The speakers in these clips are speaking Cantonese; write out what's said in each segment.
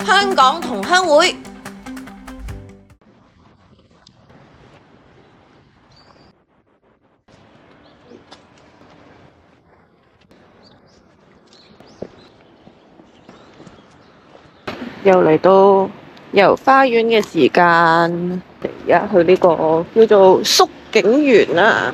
香港同鄉會又嚟到遊花園嘅時間，而家去呢個叫做縮景園啊。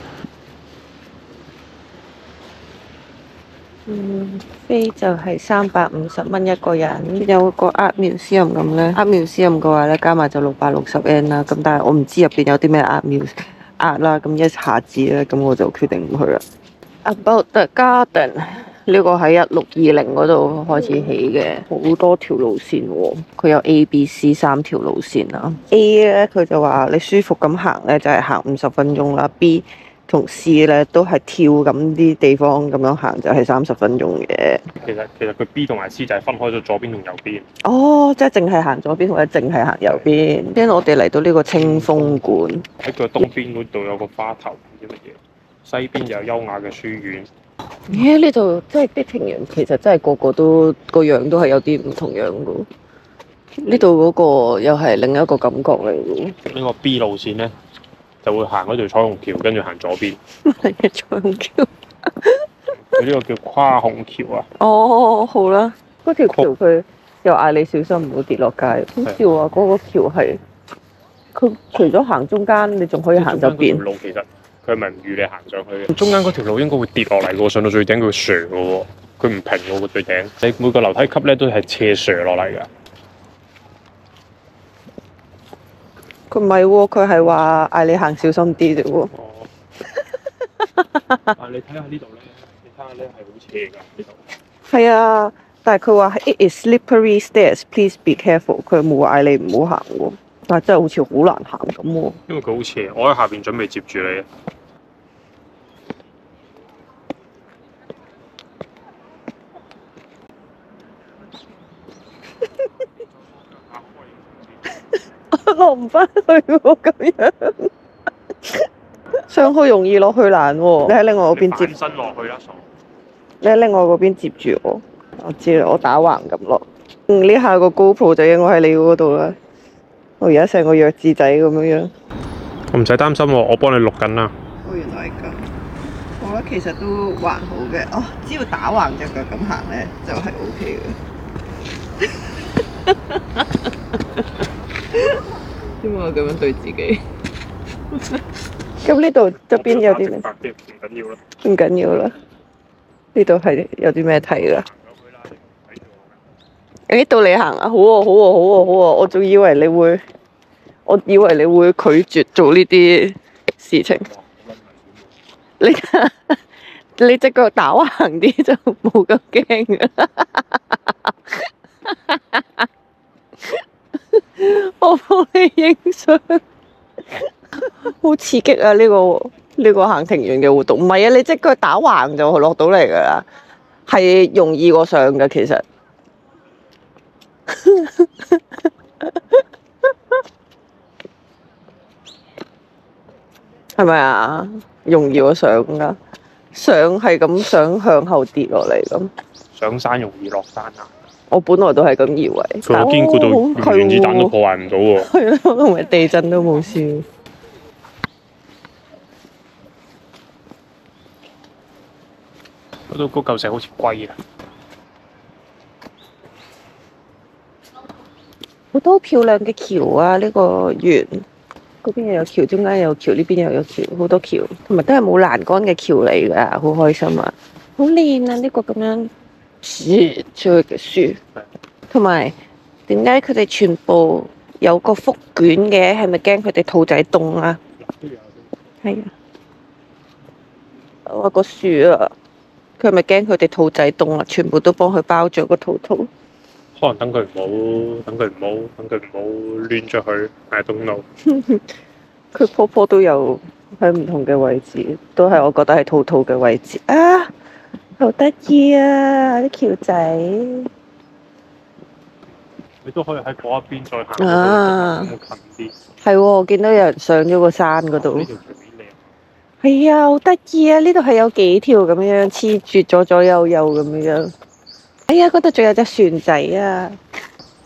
飛就係350蚊一個人，有個 Art Museum 咁咧。Art Museum 嘅話咧，加埋就660N啦。咁但係我唔知入邊有啲咩 Art 啦，咁一下子咧，咁我就決定唔去啦。About the Garden 呢個喺1620嗰度開始起嘅，好多條路線喎。佢有 A、B、C 3條路線啦。A 咧佢就話你舒服咁行咧，就係行50分鐘啦。B同 C 咧都係跳咁啲地方咁樣行，就係30分鐘嘅。 其實佢 B 同埋 C 就係分開咗左邊同右邊。 哦，即係淨係行左邊或者淨係行右邊。因為我哋嚟到呢個清風館， 喺佢東邊嗰度有個花頭，唔知乜嘢。西邊就有優雅嘅書院。 咦？呢度即係啲庭園，其實真係個個都個樣都係有啲唔同樣噶。呢度嗰個又係另一個感覺嚟嘅。 呢個 B 路線咧，就會行嗰條彩虹橋，跟住行左邊。 係嘅彩虹橋。 佢呢個叫跨虹橋啊！ 哦，好啦，嗰條橋佢又嗌你小心唔好跌落街。好笑啊！嗰個橋係佢除咗行中間，你仲可以行側邊。 路其實佢係咪唔預你行上去嘅？中間嗰條路應該會跌落嚟嘅喎，上到最頂佢會斜嘅喎，佢唔平嘅喎最頂。你每個樓梯級咧都係斜斜落嚟嘅。 佢唔係喎，佢係話嗌你行小心啲啫喎。 哦。但係你睇下呢度咧，你睇下咧係好斜㗎呢度。 係啊，但係佢話 It is slippery stairs, please be careful。佢冇嗌你唔好行喎，但係真係好似好難行咁喎。 因為佢好斜，我喺下邊準備接住你。 落唔翻去喎，咁樣上去容易，落去難喎。你喺另外嗰邊接， 反身落去啦，傻！ 你喺另外嗰邊接住我。我知啦，我打橫咁落。呢下個 GoPro 就應該喺你嗰度啦。我而家成個弱智仔咁樣。 我唔使擔心喎，我幫你錄緊啦。 哦，原來係咁。我覺得其實都還好嘅。哦，只要打橫隻腳咁行咧，就係 OK 嘅。點解我咁樣對自己？咁呢度側邊有啲咩？ 唔緊要啦。 唔緊要啦。呢度係有啲咩睇㗎？誒，到你行啊！好喎，好喎，好喎，好喎！我仲以為你會，拒絕做呢啲事情。你隻腳打橫啲就冇咁驚㗎。我幫你影相，好刺激啊！呢個行庭園嘅活動，唔係啊！你隻腳打橫就落到嚟噶啦，係容易過上噶，其實係咪啊？容易過上噶，上係咁想向後跌落嚟咁。 上山容易落山啊！ 我本來都係咁以為， 佢個堅固到原子彈都破壞唔到喎。 係咯，同埋地震都冇事。 嗰嚿石好似龜啊！ 好多漂亮嘅橋啊！呢個園嗰邊又有橋，中間又有橋，呢邊又有橋，好多橋，同埋都係冇欄杆嘅橋嚟㗎，好開心啊！好靚啊！呢個咁樣出去嘅樹，同埋點解佢哋全部有個腹卷嘅？係咪驚佢哋兔仔凍啊？係啊！我話個樹啊，佢係咪驚佢哋兔仔凍啊？全部都幫佢包咗個肚肚。 可能等佢唔好亂出去，I don't know。 佢棵棵都有喺唔同嘅位置，都係我覺得係兔兔嘅位置啊！好得意啊，啲橋仔。 你都可以喺嗰一邊再行啊， 近啲。 係喎，我見到有人上咗個山嗰度。 呢條橋幾靚。 係啊，好得意啊！呢度係有幾條咁樣黐住左左右右咁樣。哎呀，嗰度仲有隻船仔啊！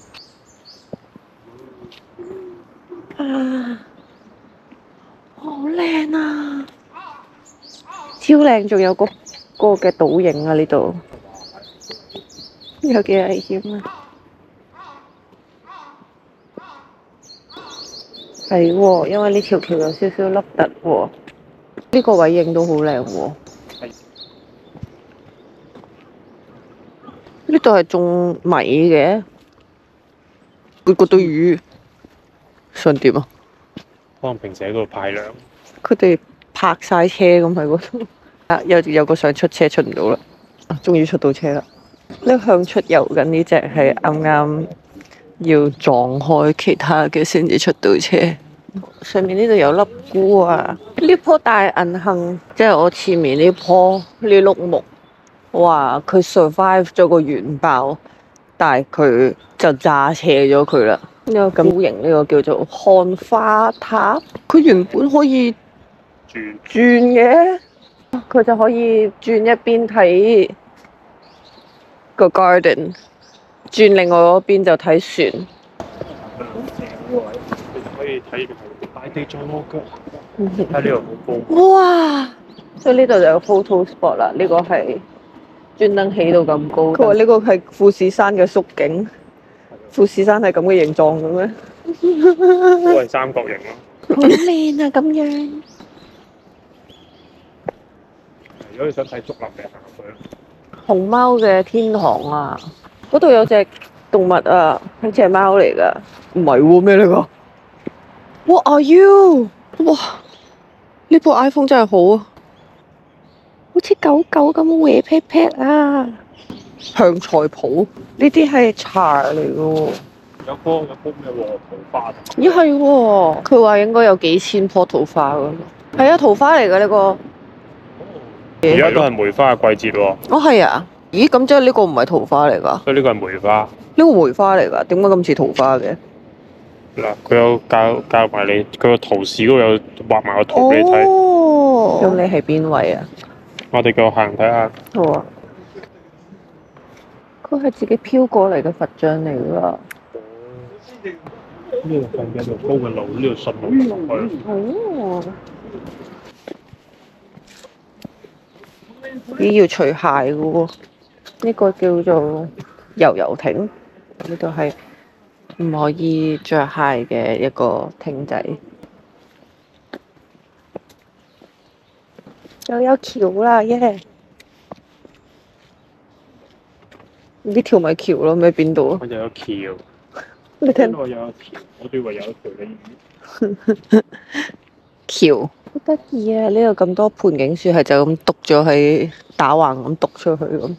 好靚啊！超靚，仲有個嘅倒影啊！呢度有幾危險啊！係喎，因為呢條橋有少少凹凸喎。呢個位影到好靚喎。呢度係種米嘅，嗰堆魚想點啊？ 可能平時喺嗰度派糧。 佢哋泊晒車咁喺嗰度。啊，有個想出車出唔到啦，終於出到車啦！呢向出游緊呢只係啱啱要撞開其他嘅先至出到車。上面呢度有粒菇啊！呢棵大銀杏，即係我前面呢棵呢碌木，哇！佢 survive 咗個原爆，但係佢就炸斜咗佢啦。呢個咁型，呢個叫做漢花塔，佢原本可以轉嘅，佢就可以轉一邊睇個 garden， 轉另外嗰邊就睇船。 可以睇大地在我腳，喺呢度好高。 哇！所以呢度就有 photo spot 啦。呢個係專登起到咁高。佢話呢個係富士山嘅縮景。富士山係咁嘅形狀嘅咩？ 都係三角形咯。 好靚啊！咁樣。 如果你想睇竹林嘅，行入去咯。 熊貓嘅天堂啊！嗰度有隻動物啊，係隻貓嚟㗎。唔係喎，咩嚟㗎？What are you？哇！呢部 iPhone 真係好啊，好似狗狗咁搲 pat pat 啊！香菜鋪呢啲係茶嚟嘅喎。 有棵咩喎？桃花。 咦係喎，佢話應該有幾千棵桃花㗎。係啊，桃花嚟㗎呢個。 而家都係梅花嘅季節喎。 哦係啊，咦咁即係呢個唔係桃花嚟㗎？ 所以呢個係梅花。 呢個梅花嚟㗎，點解咁似桃花嘅？ 嗱，佢有教埋你，佢個圖示嗰度有畫埋個圖俾你睇。 哦，咁你係邊位啊？ 我哋繼續行睇下。 好啊。佢係自己飄過嚟嘅佛像嚟㗎。 呢度係一條高嘅路，呢度順路行落去。 哦。咦要除鞋嘅喎？呢個叫做遊艇。呢度係唔可以着鞋嘅一個艇仔。又有橋啦，耶！呢條咪橋咯，咩邊度啊？ 我就有橋。 你聽我有橋，我仲以為有一條鯉魚。 橋好得意啊！呢度咁多盆景樹係就咁篤咗喺打橫咁篤出去咁。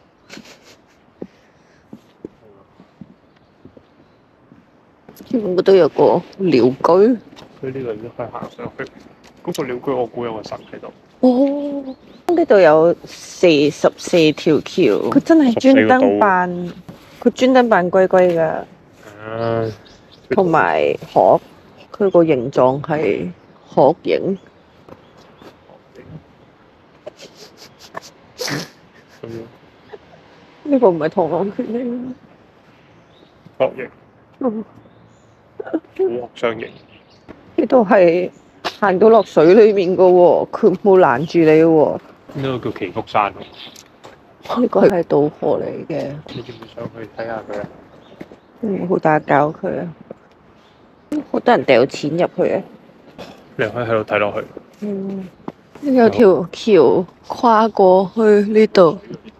嗰度有個鳥居。 佢呢度都可以行上去。嗰個鳥居我估有個神喺度。 哦，呢度有44條橋，佢真係專登扮，佢專登扮龜龜㗎。同埋殼，佢個形狀係殼形。呢個唔係螳螂拳嚟嘅。 殼形。虎鶴雙形。 呢度係行到落水裏面嘅喎，佢冇攔住你喎。 呢個叫祈福山喎。 呢個係渡河嚟嘅。 你要唔要上去睇下佢啊？ 好打攪佢啊！好多人掉錢入去啊！ 你可以喺度睇落去。 有條橋跨過去呢度，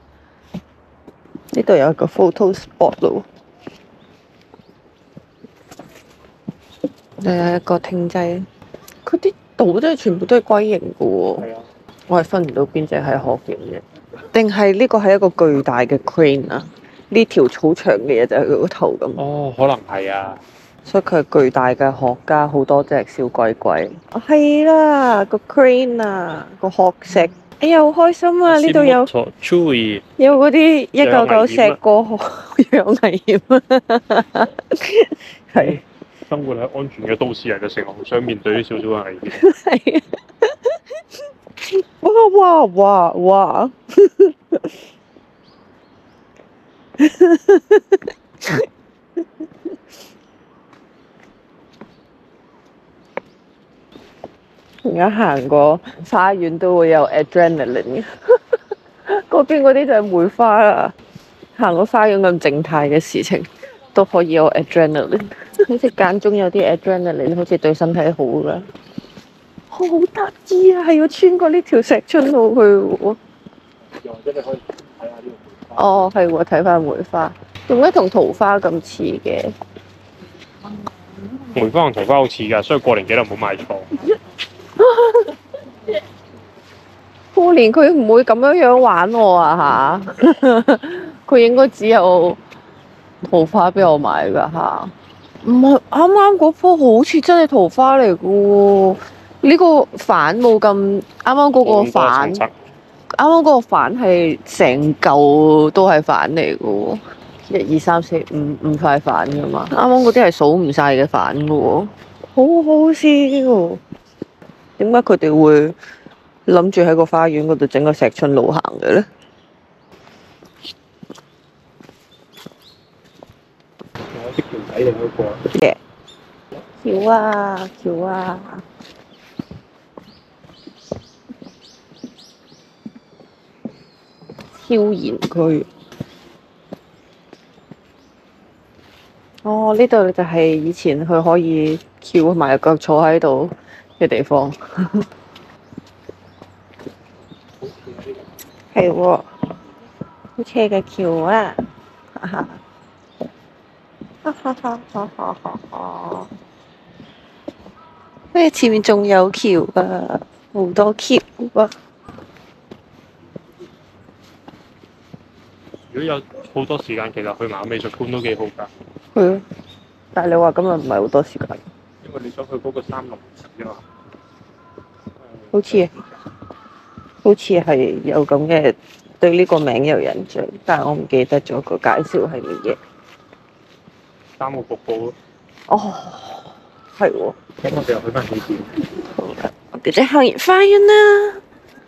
呢度有個 photo spot 咯。有一個艇仔，佢啲島真係全部都係龜形嘅喎。 係啊。 我係分唔到邊隻係殼形嘅，定係呢個係一個巨大嘅 crane 啊？呢條草長嘅嘢就係佢個頭咁。 哦，可能係啊。 所以佢係巨大嘅殼加好多隻小龜龜。係啦，個 crane 啊，個殼石。哎呀，好開心啊！呢度有嗰啲199石過河，有危險啊！係。 生活喺安全嘅都市人嘅情況下，面對啲少少嘅危險。 係啊！哇！ 而家行過花園都會有 adrenaline 嗰邊嗰啲就係梅花啦。行過花園咁靜態嘅事情都可以有 adrenaline， 好似間中有啲 adrenaline， 好似對身體好㗎。好得意啊！係要穿過呢條石春路去喎。 又或者你可以睇下呢個梅花。 哦，係喎，睇翻梅花，點解同桃花咁似嘅？ 梅花同桃花好似㗎，所以過年記得唔好買錯。 過年佢唔會咁樣玩我啊嚇！佢應該只有桃花俾我買㗎嚇。唔係啱啱嗰棵好似真係桃花嚟㗎喎。呢個瓣冇咁啱啱嗰個瓣，啱啱嗰個瓣係成嚿都係瓣嚟㗎喎。1、2、3、4、5塊瓣㗎嘛。啱啱嗰啲係數唔晒嘅瓣㗎喎。好好笑喎！點解佢哋會諗住喺個花園嗰度整個石春路行嘅咧？ 有啲橋仔嚟嗰個。 嘅橋啊橋啊！超然區。哦，呢度就係以前佢可以翹埋腳坐喺度嘅地方。係喎，好斜嘅橋啊！哈哈，哈哈哈哈哈哈！咩？前面仲有橋啊，好多橋啊！ 如果有好多時間，其實去埋美術館都幾好㗎。 係啊，但係你話今日唔係好多時間， 因為你想去嗰個三林寺啊嘛。 好似係有咁嘅，對呢個名有印象，但係我唔記得咗個介紹係乜嘢。 3個瀑布咯。 哦，係喎。 咁我哋又去翻起點。 好啦，我哋就行完花園啦。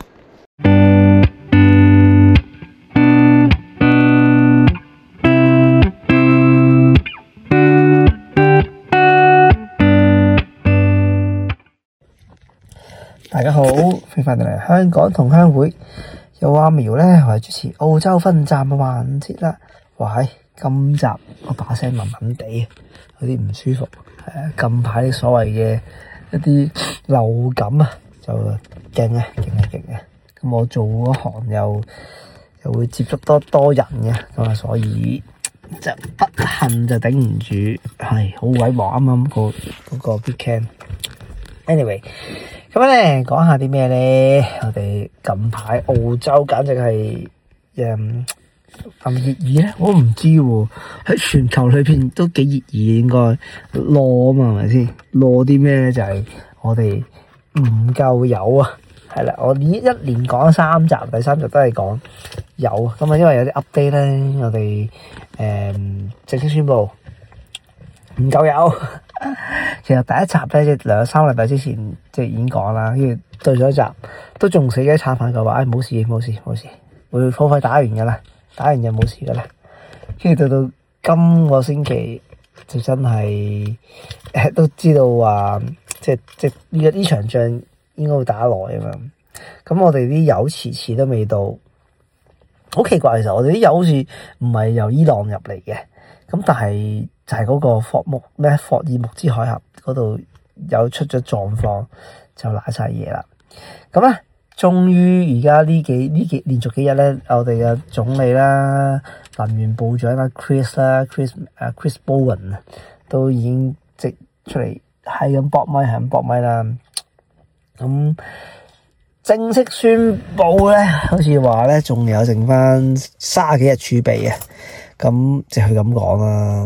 大家好，歡迎翻到嚟香港同鄉會，有阿苗咧，我係主持澳洲分站嘅環節啦。哇，今集我把聲暈暈地，有啲唔舒服。近排啲所謂嘅一啲流感啊，就勁啊！咁我做嗰行又會接觸多人嘅，咁啊，所以就不幸就頂唔住，係好鬼忙啱啱嗰個 weekend。Anyway。咁咧講下啲咩咧？我哋近排澳洲簡直係咁熱議咧，我唔知喎。喺全球裏邊都幾熱議，應該攞啊嘛，係咪先？攞啲咩咧？就係我哋唔夠油啊！係啦，我一連講3集，第3集都係講油。咁啊，因為有啲 update 咧，我哋正式宣布唔夠油。其實第一集咧，即2、3個禮拜之前即係已經講啦，跟住對咗一集都仲死嘅撐飯就話，冇事，會好快打完噶啦，打完就冇事噶啦。跟住到今個星期就真係都知道話，即係呢場仗應該會打耐啊嘛。咁我哋啲油遲都未到，好奇怪，其實我哋啲油好似唔係由伊朗入嚟嘅，咁但係就係嗰個霍爾木茲海峽嗰度有出咗狀況，就瀨晒嘢啦。咁咧，終於而家呢幾連續幾日咧，我哋嘅總理啦、能源部長啦、Chris Bowen 都已經即出嚟係咁搏咪啦。咁正式宣布咧，好似話咧仲有剩翻30幾日儲備啊！咁即係佢咁講啦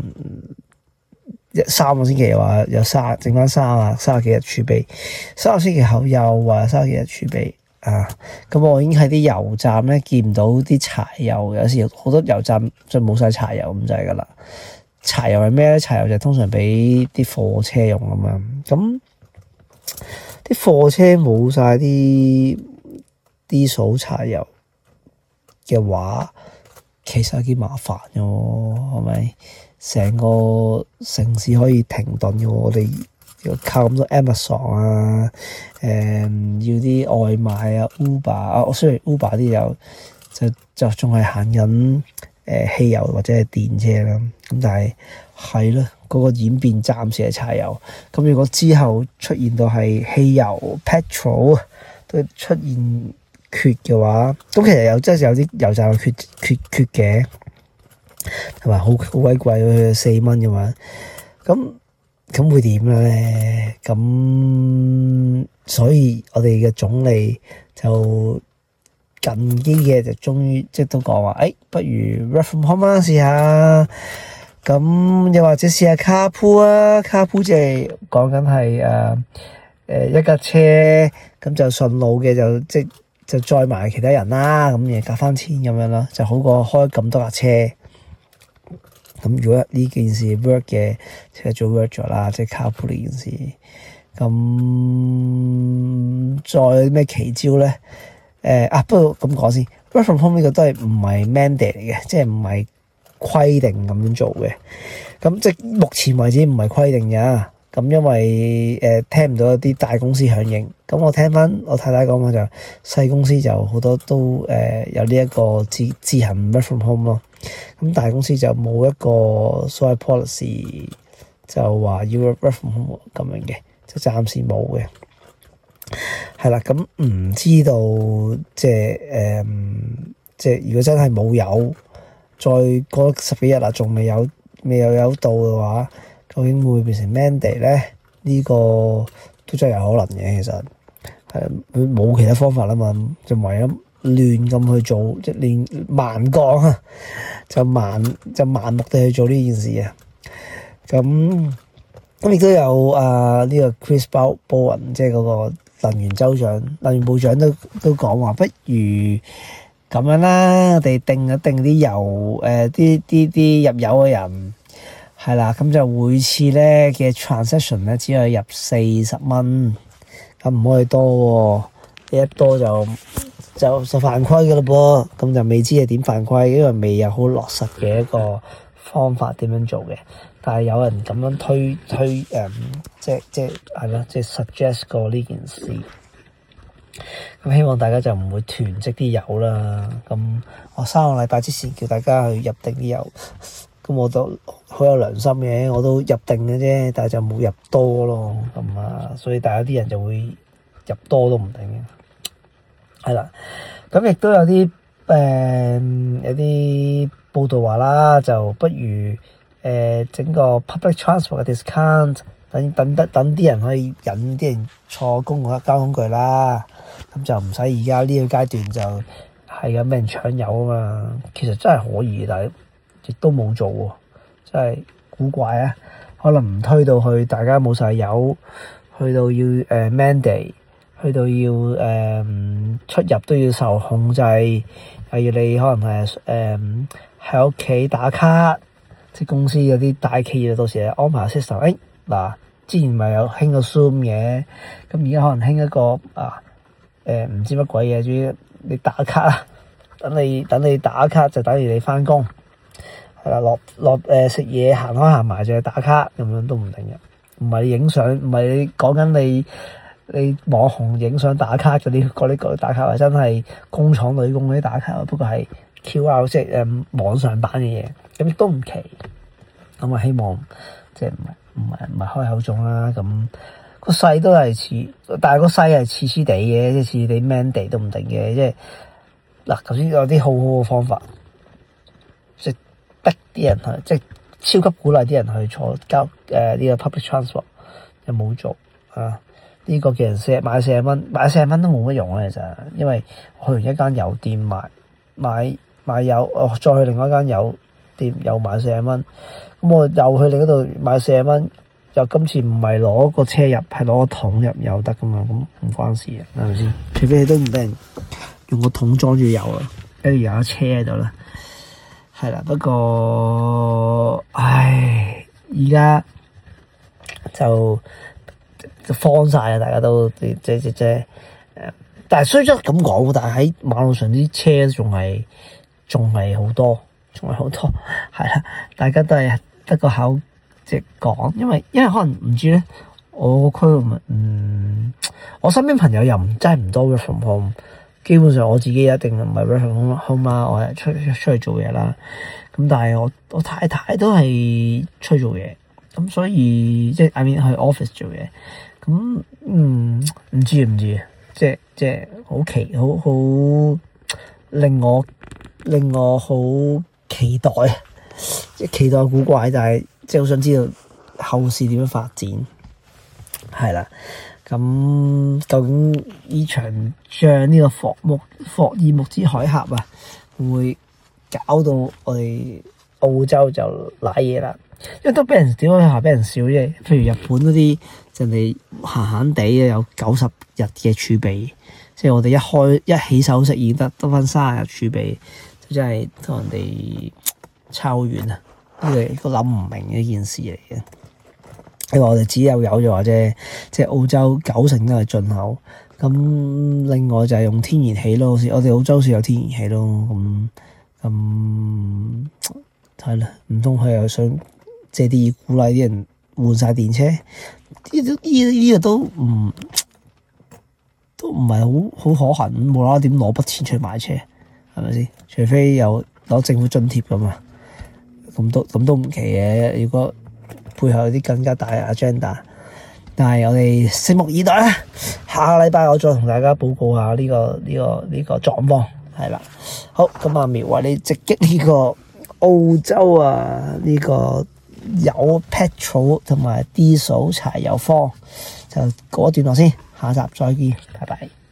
，3個星期話有剩翻30幾日儲備，3個星期後又話30幾日儲備啊！咁我已經喺啲油站咧見唔到啲柴油，有時好多油站就冇晒柴油咁滯噶啦。柴油係咩咧？柴油就通常俾啲貨車用啊嘛。咁啲貨車冇晒啲數柴油嘅話，其實幾麻煩嘅喎，係咪？成個城市可以停頓嘅喎，我哋要靠咁多 Amazon 啊，要啲外賣啊 Uber 啊，我雖然 Uber 啲就仲係行緊汽油或者係電車啦，咁但係咯，嗰個演變暫時係柴油。咁如果之後出現到係汽油 petrol 都出現缺嘅話，咁其實真係有啲油站缺嘅，同埋好鬼貴，去4蚊嘅話，咁會點咧？咁所以我哋嘅總理就近啲嘅就終於即係都講話，不如 work from home 啦，試下。咁又或者試下 carpool 啊 ，carpool 即係講緊係一架車咁就順路嘅就載埋其他人啦，咁嘢夾翻錢咁樣咯，就好過開咁多架車。咁如果呢件事 work 嘅，即係做 work 咗啦，即係 carpool 呢件事。咁再咩奇招咧？不過咁講先 ，work from home 呢個都係唔係 mandate 嚟嘅，即係唔係規定咁樣做嘅。咁即係目前為止唔係規定嘅。咁因為聽唔到一啲大公司響應，咁我聽翻我太太講話就細公司就好多都有呢一個自行 work from home 咯。咁大公司就冇一個所謂 policy 就話要 work from home 咁樣嘅，就暫時冇嘅。係啦，咁唔知道即係如果真係冇有，再過10幾日啦，仲未有到嘅話，究竟會變成 mandate 咧？呢個都真係有可能嘅，其實佢冇其他方法啦嘛，就唯有亂咁去做，即係亂盲講啊，就盲目地去做呢件事啊。咁亦都有呢個 Chris Bowen 即係嗰個能源部長都講話，不如咁樣啦，我哋定啲油啲入油嘅人。係啦，咁就每次咧嘅 transaction 咧只可以入40蚊，咁唔可以多喎，一多就犯規噶啦噃，咁就未知係點犯規，因為未有好落實嘅一個方法點樣做嘅，但係有人咁樣推即係咯，即係 suggest 過呢件事，咁希望大家就唔會囤積啲油啦。咁我3個禮拜之前叫大家去入定啲油。咁我都好有良心嘅，我都入定嘅啫，但係就冇入多咯，咁所以大家啲人就會入多都唔定嘅。係啦，咁亦都有啲報道話啦，就不如整個 public transport 嘅 discount，等啲人可以引啲人坐公共交通工具啦，咁就唔使而家呢個階段就係咁俾人搶油啊嘛。其實真係可以，但係亦都冇做喎，真係古怪啊！可能唔推到去，大家冇晒油，去到要mandate，去到要出入都要受控制，又要你可能係喺屋企打卡，即係公司嗰啲大企業到時安排 system。嗱，之前咪有興個 Zoom 嘅，咁而家可能興一個唔知乜鬼嘢，總之你打卡啦，等你打卡就等於你返工。係啦，落食嘢行開行埋就去打卡，咁樣都唔定嘅。唔係你影相，唔係你講緊你網紅影相打卡嗰啲打卡，係真係工廠女工嗰啲打卡。不過係 QR 即係網上版嘅嘢，咁亦都唔奇。咁希望即係唔係開口中啦。咁個勢都係似，但係個勢係似地嘅，即係似地 mandate 都唔定嘅。即係嗱，頭先有啲好好嘅方法。逼啲人去，即係超級鼓勵啲人去坐呢個 public transport， 又冇做啊！呢個嘅人買40蚊，買40蚊都冇乜用啊！其實，因為去完一間油店買油，再去另外一間油店又買40蚊，咁我又去另一度買40蚊，又今次唔係攞個車入，係攞個桶入油得噶嘛？咁唔關事啊，係咪先？除非你都唔俾人用個桶裝住油啊，跟住有架車喺度啦。係啦，不過而家就慌晒啊！大家都即但係雖則咁講，但係喺馬路上啲車仲係好多，係啦，大家都係得個口即係講，因為可能唔知咧， 我個區我身邊朋友又真係唔多 work from home，基本上我自己一定唔係 work from home 啦，我係出去做嘢啦。咁但係我太太都係出去做嘢，咁所以即係 I mean 去 office 做嘢。咁唔知，即係好令我好期待，即係期待古怪，但係即係好想知道後市點樣發展，係啦。咁究竟呢場仗呢個霍爾木茲海峽啊，會唔會搞到我哋澳洲就瀨嘢啦？因為都俾人屌一下，俾人笑啫。譬如日本嗰啲，人哋閒閒地有90日嘅儲備，即係我哋一起手食已經得翻30日儲備，真係同人哋差好遠啊！呢個諗唔明嘅一件事嚟嘅。因為我哋只有就話啫，即係澳洲90%都係進口，咁另外就係用天然氣咯。我哋澳洲好似有天然氣咯，咁係啦，唔通佢又想借啲意鼓勵啲人換晒電車？呢個都唔係好可行，冇啦啦點攞筆錢出去買車，係咪先？除非有攞政府津貼咁啊，咁都唔奇嘅。如果背後有啲更加大嘅 agenda， 但係我哋拭目以待啦。下個禮拜我再同大家報告下呢個狀況，係啦。好，咁阿苗話你直擊呢個澳洲啊，呢個有 petrol 同埋diesel柴油荒，就告一段落先，下集再見，拜拜。